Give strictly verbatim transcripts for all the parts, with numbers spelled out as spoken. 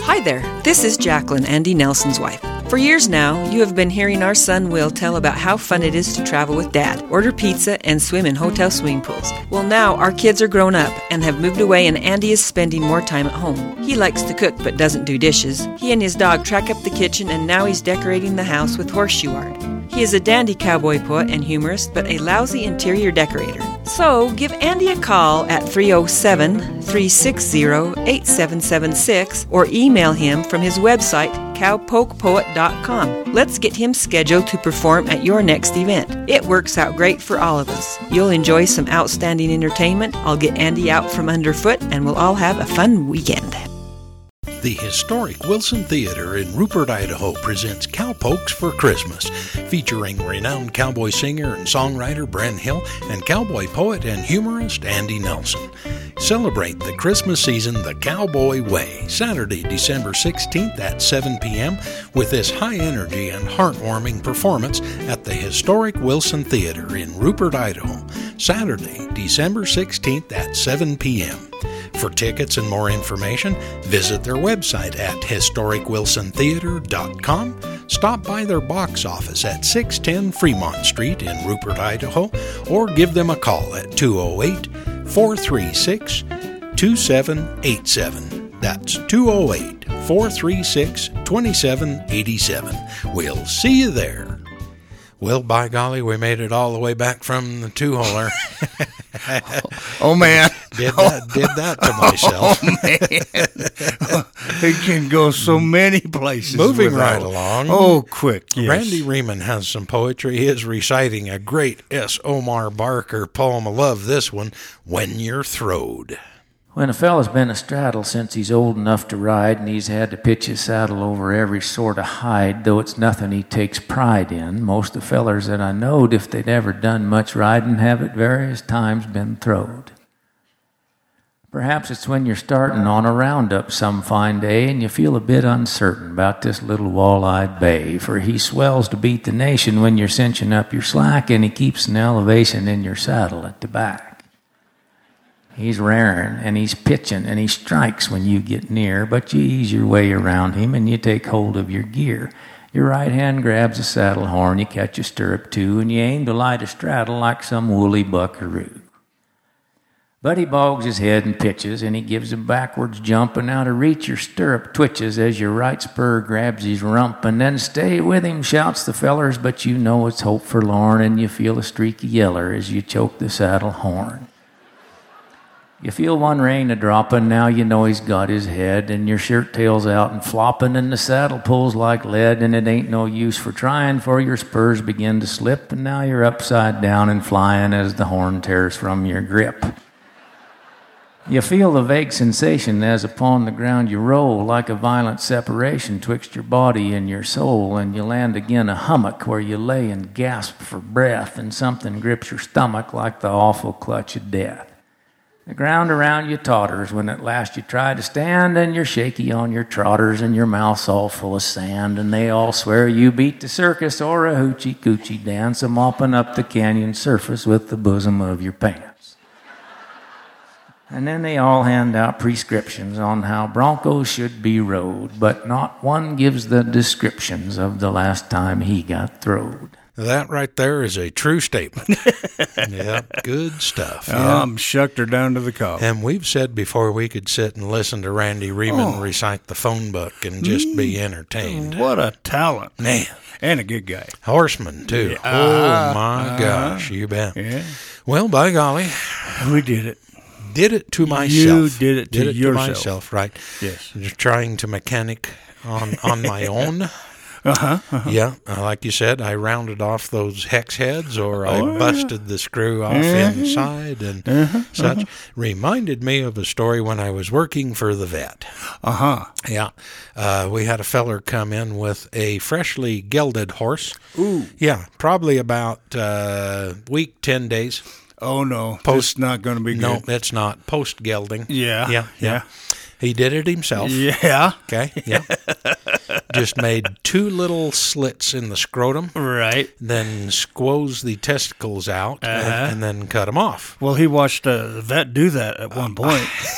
Hi there, this is Jacqueline, Andy Nelson's wife. For years now, you have been hearing our son Will tell about how fun it is to travel with Dad, order pizza, and swim in hotel swimming pools. Well, now our kids are grown up and have moved away, and Andy is spending more time at home. He likes to cook but doesn't do dishes. He and his dog track up the kitchen, and now he's decorating the house with horseshoe art. He is a dandy cowboy poet and humorist, but a lousy interior decorator. So, give Andy a call at three oh seven, three six zero, eight seven seven six or email him from his website, cowpoke poet dot com. Let's get him scheduled to perform at your next event. It works out great for all of us. You'll enjoy some outstanding entertainment, I'll get Andy out from underfoot, and we'll all have a fun weekend. The historic Wilson Theater in Rupert, Idaho presents Cowpokes for Christmas, featuring renowned cowboy singer and songwriter Bren Hill and cowboy poet and humorist Andy Nelson. Celebrate the Christmas season the cowboy way, Saturday, December sixteenth at seven p.m. with this high-energy and heartwarming performance at the historic Wilson Theater in Rupert, Idaho, Saturday, December sixteenth at seven p.m. For tickets and more information, visit their website at historic wilson theater dot com, stop by their box office at six ten Fremont Street in Rupert, Idaho, or give them a call at two oh eight, four three six, two seven eight seven. That's two oh eight, four three six, two seven eight seven. We'll see you there. Well, by golly, we made it all the way back from the two-holer. oh, oh, man. Did that, did that to myself. Oh, man. It can go so many places. Moving without. right along. Oh, quick, yes. Randy Riemann has some poetry. He is reciting a great S. Omar Barker poem. I love this one, When You're Throwed. When a fella's been astraddle since he's old enough to ride, and he's had to pitch his saddle over every sort of hide, though it's nothing he takes pride in, most of the fellers that I knowed, if they'd ever done much riding, have at various times been throwed. Perhaps it's when you're starting on a roundup some fine day, and you feel a bit uncertain about this little wall-eyed bay, for he swells to beat the nation when you're cinching up your slack, and he keeps an elevation in your saddle at the back. He's raring, and he's pitching, and he strikes when you get near, but you ease your way around him, and you take hold of your gear. Your right hand grabs a saddle horn, you catch a stirrup too, and you aim to light a straddle like some woolly buckaroo. But he bogs his head and pitches, and he gives a backwards jump, and out of reach your stirrup twitches as your right spur grabs his rump, and then stay with him, shouts the fellers, but you know it's hope forlorn, and you feel a streaky yeller as you choke the saddle horn. You feel one rain a-droppin', now you know he's got his head, and your shirt tail's out and floppin', and the saddle pulls like lead, and it ain't no use for tryin', for your spurs begin to slip, and now you're upside down and flyin' as the horn tears from your grip. You feel the vague sensation as upon the ground you roll, like a violent separation twixt your body and your soul, and you land again a hummock where you lay and gasp for breath, and something grips your stomach like the awful clutch of death. The ground around you totters when at last you try to stand, and you're shaky on your trotters, and your mouth's all full of sand, and they all swear you beat the circus or a hoochie-coochie dance, a mopping up the canyon surface with the bosom of your pants. And then they all hand out prescriptions on how broncos should be rode, but not one gives the descriptions of the last time he got throwed. That right there is a true statement. Yeah, good stuff. Oh, yeah. I'm shucked her down to the cob. And we've said before we could sit and listen to Randy Riemann oh. recite the phone book and just mm, be entertained. What a talent. Man. And a good guy. Horseman, too. Yeah. Uh, oh, my uh, gosh, you bet. Yeah. Well, by golly. We did it. Did it to myself. You did it to did it yourself. to myself, right. Yes. Just trying to mechanic on, on my own. Uh-huh, uh-huh. Yeah, uh, like you said, I rounded off those hex heads, or I oh, busted yeah. the screw off uh-huh. inside and uh-huh, such. Uh-huh. Reminded me of a story when I was working for the vet. Uh-huh. Yeah, uh, we had a feller come in with a freshly gelded horse. Ooh. Yeah, probably about uh, week, ten days. Oh, no, Post, it's not going to be good. No, it's not. Post-gelding. Yeah, yeah, yeah. yeah. He did it himself. Yeah. Okay, yeah. Just made two little slits in the scrotum. Right. Then squoze the testicles out uh-huh. and, and then cut them off. Well, he watched uh, the vet do that at one point.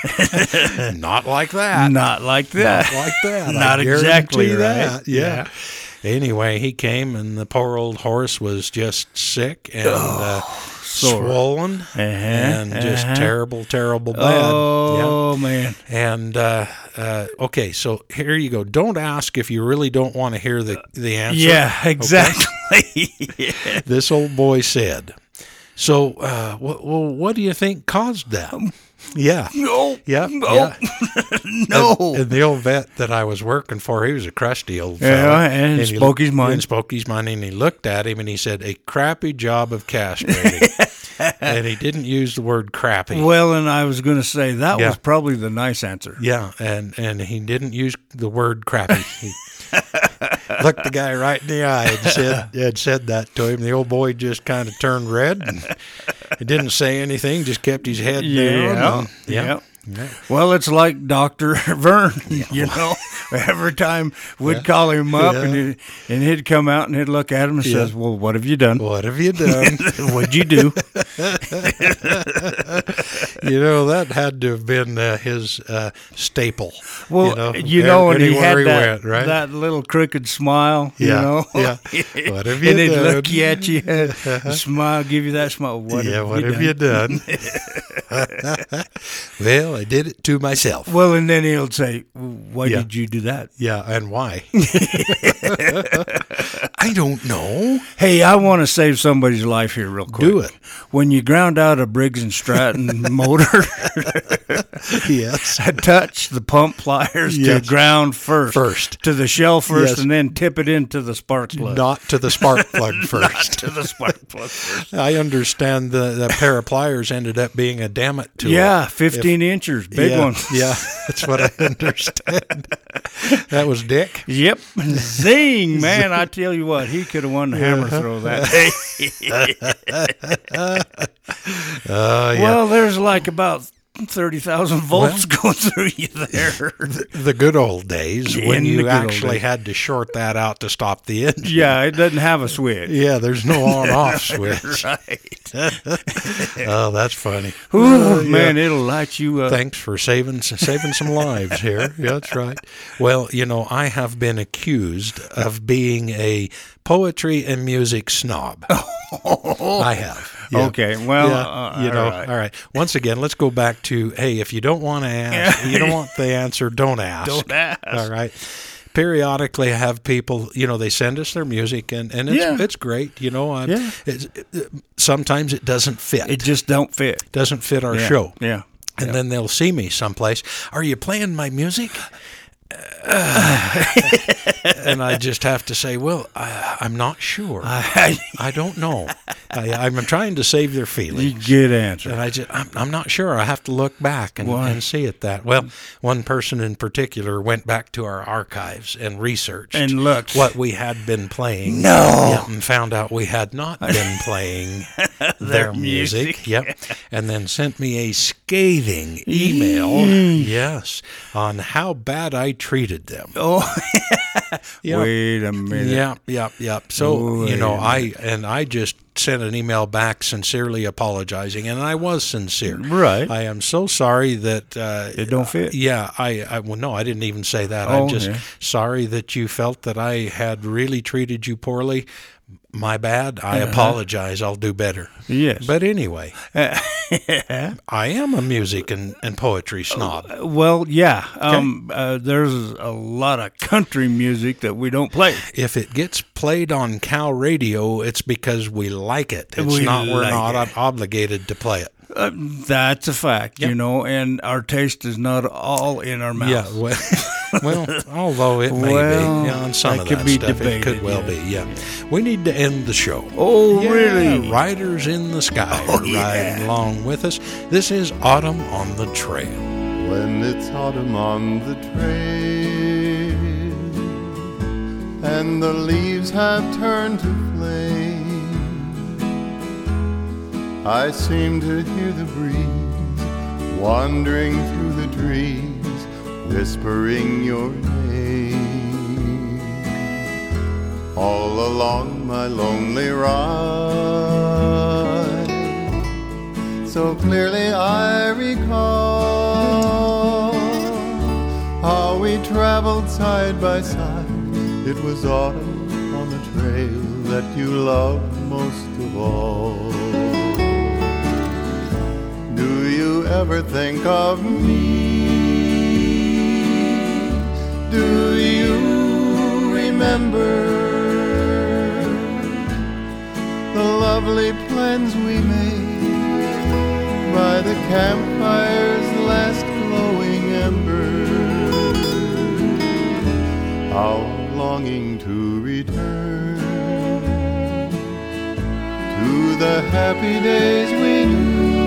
Not like that. Not like that. Not like that. Not I exactly guarantee right. that. Yeah. Anyway, he came, and the poor old horse was just sick and uh, swollen Uh-huh, and just uh-huh. terrible, terrible bad. Oh, Yeah. man. And uh, uh, okay, so here you go. Don't ask if you really don't want to hear the the answer. Yeah, exactly. Yeah. This old boy said. So, uh, well, well, what do you think caused that? Yeah. No. Yeah. No. Yeah. No. And, and the old vet that I was working for, he was a crusty old Yeah, fella. and he spoke his mind. And spoke his mind, and he looked at him, and he said, a crappy job of castrating. And he didn't use the word crappy. Well, and I was going to say that Yeah. was probably the nice answer. Yeah, and, and he didn't use the word crappy. He looked the guy right in the eye and said, had said that to him. The old boy just kind of turned red, and he didn't say anything, just kept his head Yeah, down. and- yeah. yeah. Well, it's like Doctor Vern, you know. Every time we'd Yeah. call him up, Yeah. and, he'd, and he'd come out and he'd look at him and Yeah. says, well, what have you done? What have you done? What'd you do? You know, that had to have been uh, his uh, staple. Well, you know, you know, and he anywhere had that, went, right? that little crooked smile, you Yeah, know. yeah. What have you and he'd done? look at you, and smile, give you that smile. What yeah, have what you have you done? Well, I did it to myself. Well, and then he'll say, why Yeah. did you do that? Yeah, and why? I don't know. Hey, I want to save somebody's life here real quick. Do it. When you ground out a Briggs and Stratton motor, Yes. touch the pump pliers Yes. to ground first. First. To the shell first, Yes. and then tip it into the spark plug. Not to the spark plug Not first. to the spark plug first. I understand the, the pair of pliers ended up being a damn it tool. Yeah, fifteen inches, big yeah, one. Yeah, that's what I understand. That was Dick. Yep. Zing, man. I tell you what, he could have won the hammer throw that day. Uh, yeah. Well, there's like about thirty thousand volts going through you there. The good old days when In the you good old actually days. had to short that out to stop the engine. Yeah, it doesn't have a switch. Yeah, there's no on-off switch. Right. Oh, that's funny. Ooh, Uh, yeah. man, it'll light you up. Thanks for saving saving some lives here. Yeah, that's right. Well, you know, I have been accused of being a poetry and music snob. I have. Yeah. Okay, well, Yeah, uh, you know, all right. all right. Once again, let's go back to, hey, if you don't want to ask, you don't want the answer, don't ask. Don't ask. All right. Periodically, I have people, you know, they send us their music, and, and it's Yeah. it's great. You know, I, Yeah. it's, it, sometimes it doesn't fit. It just don't fit. doesn't fit our Yeah. show. Yeah. And then they'll see me someplace. Are you playing my music? And I just have to say, well, I, I'm not sure. I, I don't know. I, I'm trying to save their you feelings. good answer. And I just, I'm, I'm not sure. I have to look back and, Why? and see it that. Well, one person in particular went back to our archives and researched And looked. what we had been playing. No. Yeah, and found out we had not been playing their music. music. Yep. And then sent me a scathing email. Yes. On how bad I treated them. Oh, Yep. wait a minute. Yep, yep, yep. So, Wait you know, a I and I just sent an email back sincerely apologizing, and I was sincere. Right. I am so sorry that uh, It don't fit. Yeah, I, I well, no, I didn't even say that. Oh, I'm just yeah. sorry that you felt that I had really treated you poorly. My bad. I Uh-huh. apologize. I'll do better. Yes. But anyway, I am a music and, and poetry snob. Well, yeah. Um, uh, there's a lot of country music that we don't play. If it gets played on Cal Radio, it's because we like it. It's We not we're like not it. ob- obligated to play it. Uh, that's a fact, Yep. you know, and our taste is not all in our mouth. Yeah, well, well, although it may Well, be, yeah, on some that of could that be stuff, debated, it could well yeah. be. Yeah, we need to end the show. Oh, Yeah, really? Riders in the sky Oh, are riding yeah. along with us. This is Autumn on the Trail. When it's autumn on the trail and the leaves have turned to flame, I seem to hear the breeze wandering through the trees, whispering your name. All along my lonely ride, so clearly I recall traveled side by side. It was autumn on the trail that you loved most of all. Do you ever think of me? Do you remember the lovely plans we made by the campfire's last glowing embers? How I'm longing to return to the happy days we knew.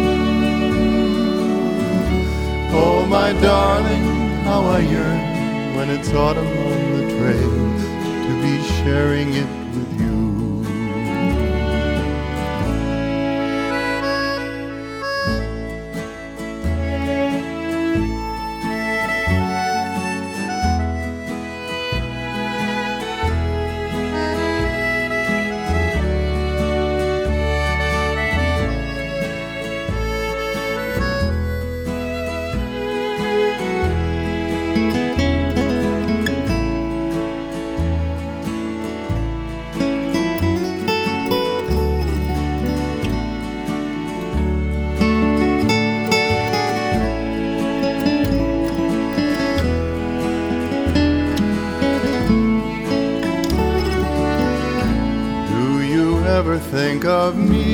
Oh, my darling, how I yearn when it's autumn on the trail to be sharing it with you. Think of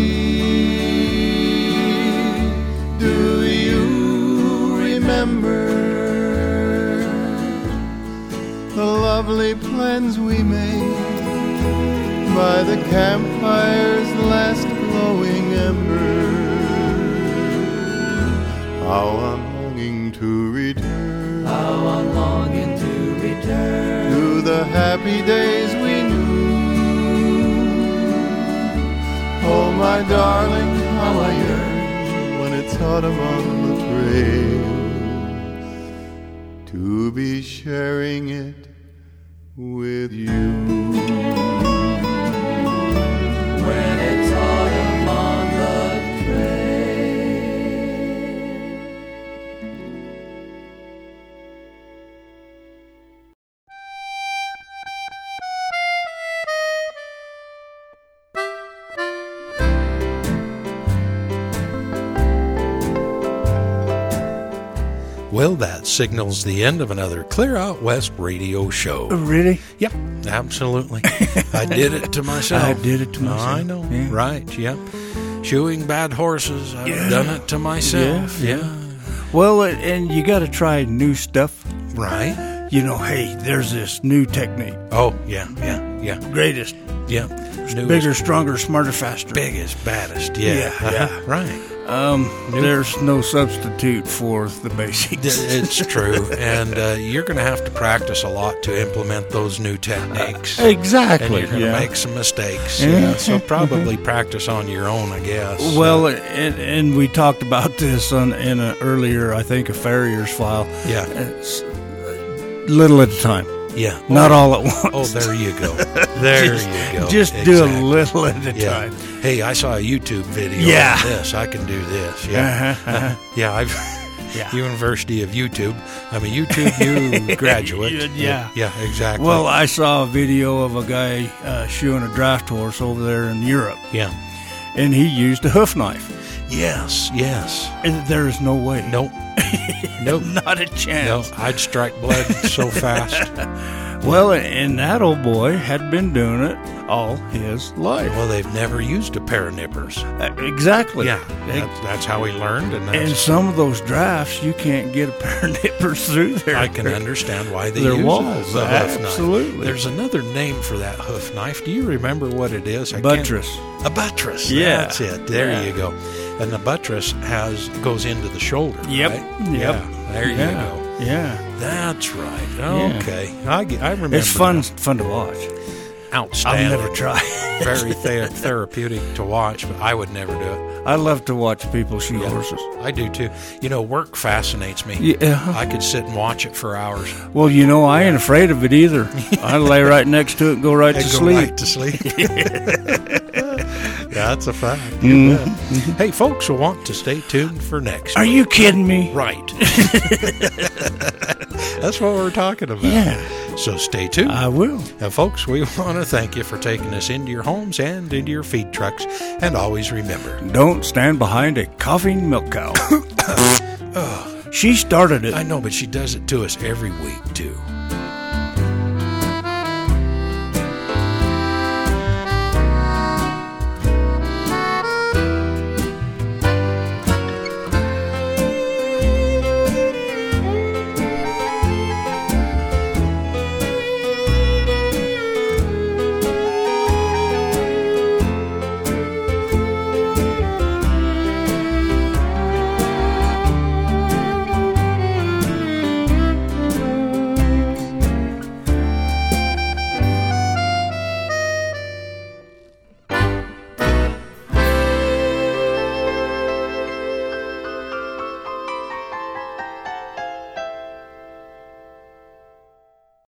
me. Do you remember the lovely plans we made by the campfire's last glowing embers? How I'm longing to return, how I'm longing to return to the happy days we knew. Oh, my darling, how I yearn when it's autumn on the trail to be sharing it with you. When it's autumn on the trail. Well, that signals the end of another Clear Out West radio show. Really? Yep, absolutely. I did it to myself. I did it to myself. I know, yeah. Right, yep. Shoeing bad horses, I've yeah. done it to myself. Yeah. yeah. Well, and you got to try new stuff. Right. You know, hey, there's this new technique. Oh, yeah, yeah, yeah. Greatest. Yeah. Newest, bigger, stronger, smarter, faster. Biggest, baddest, yeah. Yeah, yeah. Right. Um, there's no substitute for the basics. It's true, and uh, you're going to have to practice a lot to implement those new techniques. Uh, exactly. And you're going to yeah. make some mistakes. Yeah. So probably practice on your own, I guess. Well, uh, and, and we talked about this on, in an earlier, I think, a Farrier's file. Yeah. It's little at a time. Yeah. Not oh, all at once. Oh, there you go. There just, you go. Just exactly. do a little at a yeah. time. Hey, I saw a YouTube video yeah. on this. I can do this. Yeah. Uh-huh, uh-huh. yeah, I've yeah. University of YouTube. I'm a YouTube U graduate. yeah. Yeah, exactly. Well, I saw a video of a guy uh, shoeing a draft horse over there in Europe. Yeah. And he used a hoof knife. Yes, yes. And there is no way. Nope. Nope. Not a chance. No, I'd strike blood so fast. Well, and that old boy had been doing it all his life. Well, they've never used a pair of nippers. Uh, exactly. Yeah, that, that's how he learned. And, that's, and some of those drafts, you can't get a pair of nippers through there. I can understand why they They're use walls. the hoof knife. Absolutely. There's another name for that hoof knife. Do you remember what it is? I buttress. Can't, a buttress. Yeah. That's it. There yeah. you go. And the buttress has goes into the shoulder. Yep. Right? Yep. Yeah. There yeah. you go. Yeah. That's right. Yeah. Okay. I, I remember. It's fun that. fun to watch. Outstanding. I'll never try. Very ther- therapeutic to watch, but I would never do it. I love to watch people shoot yeah, horses. I do too. You know, work fascinates me. Yeah. I could sit and watch it for hours. Well, you know, I ain't afraid of it either. I lay right next to it and go right and to go sleep. Right to sleep. That's a fact. You bet. Hey, folks will want to stay tuned for next Are week. you kidding me? Right. That's what we're talking about. Yeah. So stay tuned. I will. And folks, we want to thank you for taking us into your homes and into your feed trucks. And always remember, Don't stand behind a coughing milk cow. She started it. I know, but she does it to us every week, too.